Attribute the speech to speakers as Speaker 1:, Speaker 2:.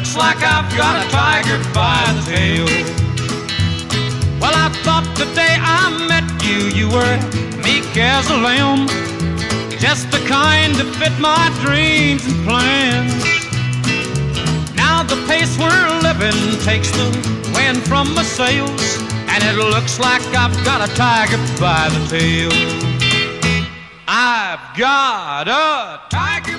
Speaker 1: looks like I've got a tiger by the tail. Well, I thought the day I met you, you were meek as a lamb, just the kind to fit my dreams and plans. Now the pace we're living takes the wind from my sails, and it looks like I've got a tiger by the tail. I've got a tiger